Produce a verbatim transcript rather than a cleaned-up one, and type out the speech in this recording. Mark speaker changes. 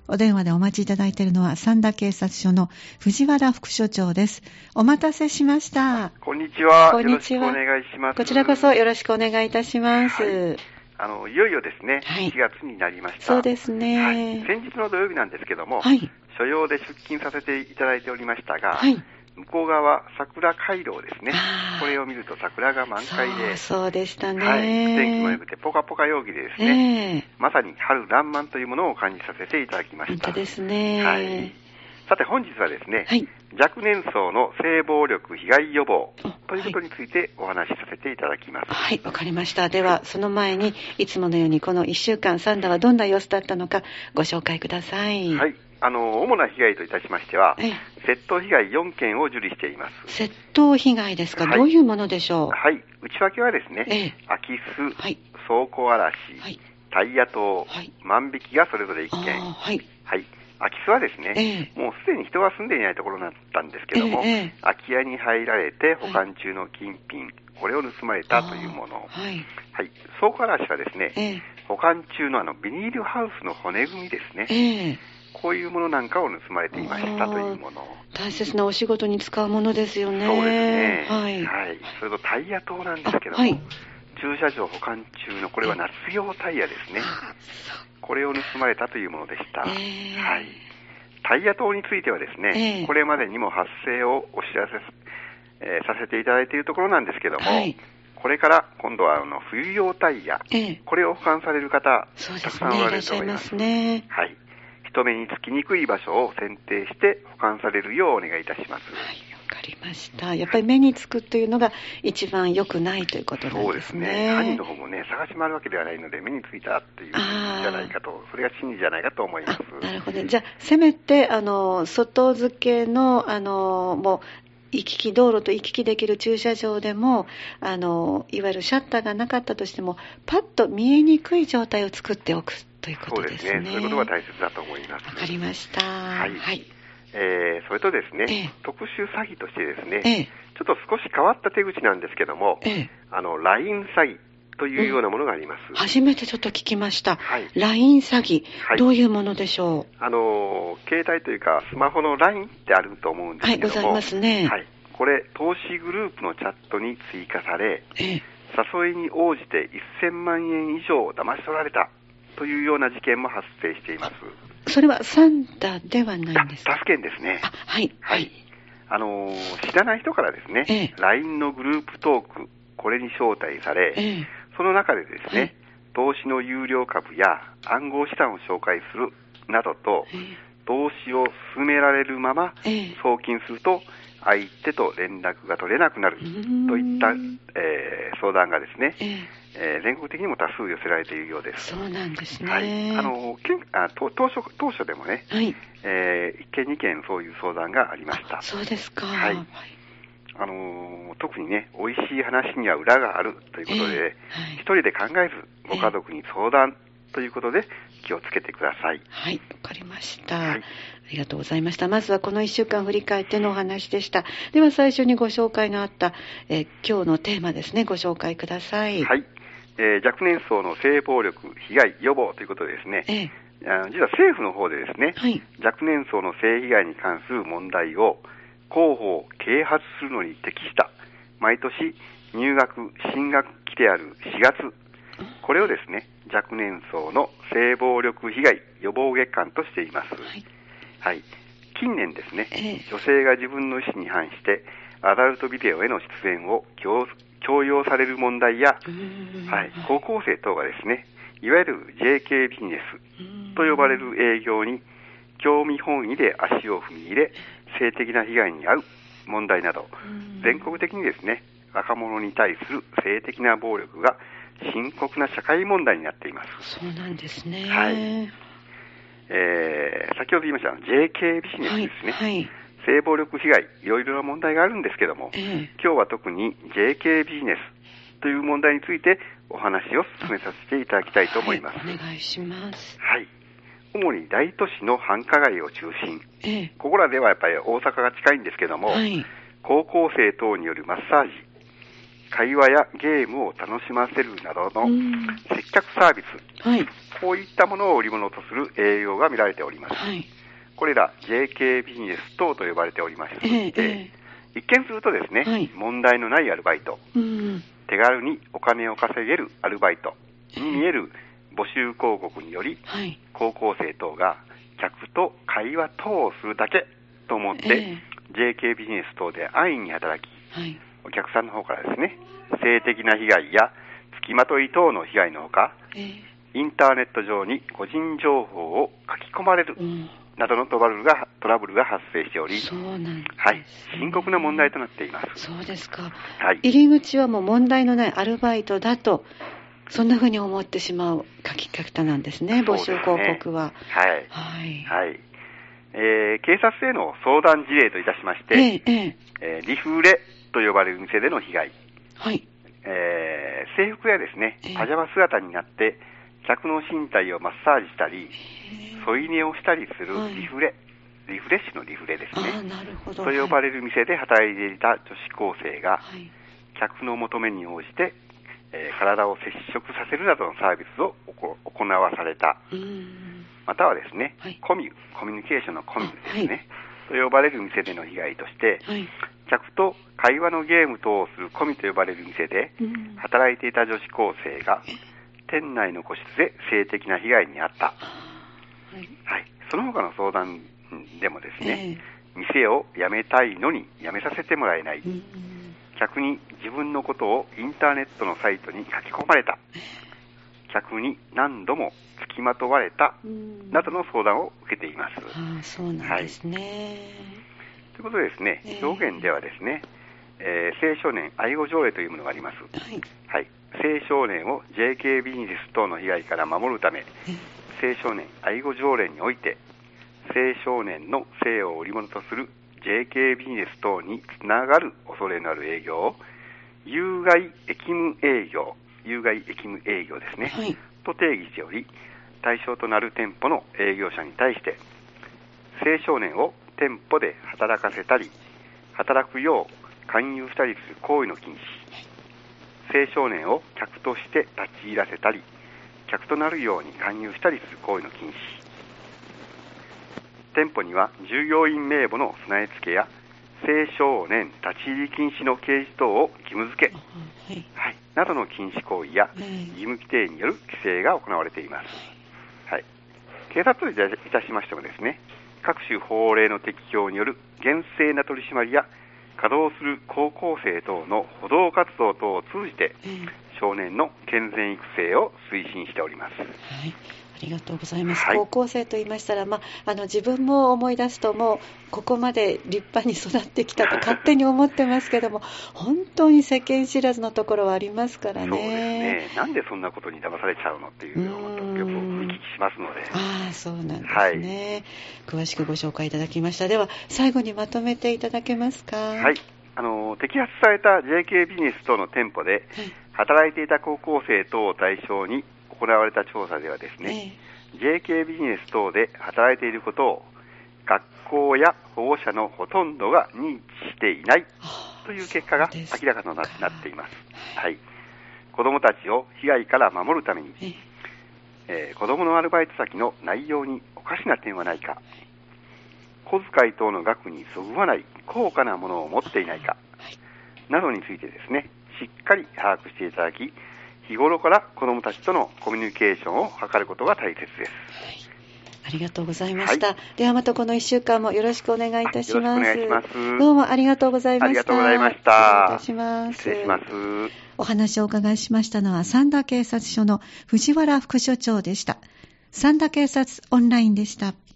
Speaker 1: お電話でお待ちいただいているのは三田警察署の藤原副署長です。お待たせしました。
Speaker 2: こんにちは。
Speaker 1: こんにちは。
Speaker 2: よろしくお願いします。
Speaker 1: こちらこそよろしくお願いいたします。はい、
Speaker 2: あのいよいよですね、
Speaker 1: はい、
Speaker 2: しがつになりました。
Speaker 1: そうですね、はい、
Speaker 2: 先日の土曜日なんですけども、
Speaker 1: はい、
Speaker 2: 所用で出勤させていただいておりましたが、
Speaker 1: はい、
Speaker 2: 向こう側桜回廊ですね。これを見ると桜が満開で、
Speaker 1: そう、そうでしたね。
Speaker 2: はい、天気も良くてポカポカ陽気でですね、えー、まさに春爛漫というものを感じさせていただきました。
Speaker 1: 本当ですね。
Speaker 2: はい。さて本日はですね、
Speaker 1: はい、
Speaker 2: 若年層の性暴力被害予防ということについてお話しさせていただきます。
Speaker 1: はい、わかりました。ではその前にいつものようにこのいっしゅうかんサンダはどんな様子だったのかご紹介ください。
Speaker 2: はい。あの主な被害といたしましては、窃盗被害よんけんを受理しています。
Speaker 1: 窃盗被害ですか、はい、どういうものでしょう。
Speaker 2: はい。内訳はですね、ええ、空き巣、はい、倉庫荒らし、はい、タイヤ盗、はい、万引きがそれぞれいっけん。はい。はい。空き巣はですね、ええ、もうすでに人が住んでいないところだったんですけども、ええ、空き家に入られて保管中の金品、はい、これを盗まれたというもの。はい。はい。倉庫荒らしはですね、ええ、保管中のあのビニールハウスの骨組みですね。ええ、こういうものなんかを盗まれていましたというもの。
Speaker 1: 大切なお仕事に使うものですよね。
Speaker 2: そうですね。
Speaker 1: はい。
Speaker 2: はい。それとタイヤ盗なんですけども、はい、駐車場保管中のこれは夏用タイヤですね。これを盗まれたというものでした。えー、はい。タイヤ盗についてはですね、えー、これまでにも発生をお知らせ、えー、させていただいているところなんですけども、はい、これから今度はあの冬用タイヤ、えー、これを保管される方、
Speaker 1: ね、
Speaker 2: たくさんおられると思います。
Speaker 1: ね、
Speaker 2: はい。人目につきにくい場所を選定して保管されるようお願いいたします。
Speaker 1: はい、わかりました。やっぱり目につくというのが一番良くないということなんですね。
Speaker 2: そうですね。犯人の方もね、探し回るわけではないので、目についたっていうじゃないかと、それが真理じゃないかと思います。
Speaker 1: なるほど。じゃあ、せめて、あの、外付けの、あの、もう、行き来道路と行き来できる駐車場でもあのいわゆるシャッターがなかったとしてもパッと見えにくい状態を作っておくということですね。
Speaker 2: そうですね。そういうことが大切だと思います。
Speaker 1: わかりました。
Speaker 2: はい。
Speaker 1: はい、
Speaker 2: えー、それとですね、ええ、特殊詐欺としてですね、ええ、ちょっと少し変わった手口なんですけども、ええ、あの ライン 詐欺というようなものがあります。
Speaker 1: うん、初めてちょっと聞きました。はい、ライン 詐欺、はい、どういうものでしょう。
Speaker 2: あの携帯というかスマホの ライン ってあると思うんですけども、
Speaker 1: はい、ございますね。
Speaker 2: はい。これ投資グループのチャットに追加され、ええ、誘いに応じてせんまんえん以上騙し取られたというような事件も発生しています。
Speaker 1: それはサンダではないんですか。
Speaker 2: 他府県ですね。
Speaker 1: あ、はい。
Speaker 2: はい。あのー、知らない人からですね、ええ、ライン のグループトーク、これに招待され、ええ、その中でですね、はい、投資の有料株や暗号資産を紹介するなどと、ええ、投資を進められるまま送金すると、相手と連絡が取れなくなるといった、えー、相談がですね、えーえー、全国的にも多数寄せられているようです。
Speaker 1: そうなんですね。
Speaker 2: はい、あの県あ当初当初でもね、はい、えー、いっけんにけんそういう相談がありました。
Speaker 1: そうですか。
Speaker 2: はい。あのー、特にね、美味しい話には裏があるということで、えーはい、一人で考えずご家族に相談ということで気をつけてください。
Speaker 1: はい、わかりました。はい、ありがとうございました。まずはこのいっしゅうかん振り返ってのお話でした。では最初にご紹介のあった、えー、今日のテーマですね、ご紹介ください。
Speaker 2: はい、えー、若年層の性暴力被害予防ということでですね、えー、実は政府の方でですね、はい、若年層の性被害に関する問題を広報啓発するのに適した毎年入学新学期であるしがつ、これをですね、若年層の性暴力被害予防月間としています。はい、はい、近年ですね、えー、女性が自分の意思に反してアダルトビデオへの出演を強強要される問題や、はい、高校生等がですね、いわゆる ジェーケー ビジネスと呼ばれる営業に興味本位で足を踏み入れ、性的な被害に遭う問題など、全国的にですね、若者に対する性的な暴力が深刻な社会問題になっています。
Speaker 1: そうなんですね。
Speaker 2: はい。えー、先ほど言いました ジェーケー ビジネスですね。はいはい、性暴力被害、いろいろな問題があるんですけども、えー、今日は特に ジェーケー ビジネスという問題についてお話を進めさせていただきたいと思います。
Speaker 1: はい、お願いします。
Speaker 2: はい。主に大都市の繁華街を中心、えー、ここらではやっぱり大阪が近いんですけども、はい、高校生等によるマッサージ、 会話やゲームを楽しませるなどの接客サービス、はい、こういったものを売り物とする営業が見られております。はい、これら ジェーケー ビジネス等と呼ばれておりまして、えーえー、一見するとですね、はい、問題のないアルバイト、うん、手軽にお金を稼げるアルバイトに見える募集広告により、はい、高校生等が客と会話等をするだけと思って、えー、ジェーケー ビジネス等で安易に働き、はい、お客さんの方からですね、性的な被害や付きまとい等の被害のほか、えー、インターネット上に個人情報を書き込まれる、うんなどのトラブルが、トラブルが発生しており、
Speaker 1: そうなんですね、
Speaker 2: はい、深刻な問題となっています。
Speaker 1: そうですか。
Speaker 2: はい、
Speaker 1: 入り口はもう問題のないアルバイトだと、そんなふうに思ってしまう書き方なんですね、募集広告は。
Speaker 2: はい。はい。はい。えー、警察への相談事例といたしまして、えーえーえー、リフレと呼ばれる店での被害。はい。えー、制服やですね、パジャマ姿になって、客の身体をマッサージしたり、添い寝をしたりするリフレ、はい、リフレッシュのリフレですね。
Speaker 1: あ、なるほど。
Speaker 2: と呼ばれる店で働いていた女子高生が、はい、客の求めに応じて、えー、体を接触させるなどのサービスを行わされた。うんまたはですね、はい、コミュ、コミュニケーションのコミュですね、はい、と呼ばれる店での被害として、はい、客と会話のゲーム等をするコミと呼ばれる店で働いていた女子高生が、店内の個室で性的な被害に遭った。はい。はい。その他の相談でもですね、えー、店を辞めたいのに辞めさせてもらえない。うん、客に自分のことをインターネットのサイトに書き込まれた。客に何度も付きまとわれた。などの相談を受けています。
Speaker 1: ああ、そうなんですね。はい、
Speaker 2: ということでですね、えー、表現ではですね、えー、青少年愛護条例というものがあります。はい。はい。青少年を ジェーケー ビジネス等の被害から守るため、青少年愛護条例において、青少年の性を売り物とする ジェーケー ビジネス等につながる恐れのある営業を、有害役務営業、有害役務営業ですね、はい、と定義しており、対象となる店舗の営業者に対して、青少年を店舗で働かせたり、働くよう勧誘したりする行為の禁止、青少年を客として立ち入らせたり、客となるように勧誘したりする行為の禁止。店舗には従業員名簿の備え付けや、青少年立ち入り禁止の掲示等を義務付け、はいはい、などの禁止行為や義務規定による規制が行われています。はい、警察といたしましてもですね、各種法令の適用による厳正な取り締まりや、稼働する高校生等の補導活動等を通じて、うん、少年の健全育成を推進しております。
Speaker 1: はい、ありがとうございます。はい、高校生と言いましたら、まあ、あの自分も思い出すと、もうここまで立派に育ってきたと勝手に思ってますけども、本当に世間知らずのところはありますからね。
Speaker 2: そうですね。なんでそんなことに騙されちゃうのっていうのをよくお聞きしますので。
Speaker 1: ああ、そうなんですね、はい。詳しくご紹介いただきました。では最後にまとめていただけますか。
Speaker 2: はい。あの摘発された ジェーケー ビジネス等の店舗で働いていた高校生等を対象に行われた調査ではですね、えー、ジェーケー ビジネス等で働いていることを学校や保護者のほとんどが認知していないという結果が明らかとなっています。はい、子どもたちを被害から守るために、えーえー、子どものアルバイト先の内容におかしな点はないか、小遣い等の額にそぐわない高価なものを持っていないか、などについてですね、しっかり把握していただき、日頃から子どもたちとのコミュニケーションを図ることが大切です。はい、
Speaker 1: ありがとうございました。はい、ではまたこのいっしゅうかんもよろしくお願いいたします。
Speaker 2: よろしくお願いします。
Speaker 1: どうもありがとうございました。
Speaker 2: ありがとうございました。
Speaker 1: 失礼いたします。
Speaker 2: 失礼します。
Speaker 1: お話をお伺いしましたのは、三田警察署の藤原副署長でした。三田警察オンラインでした。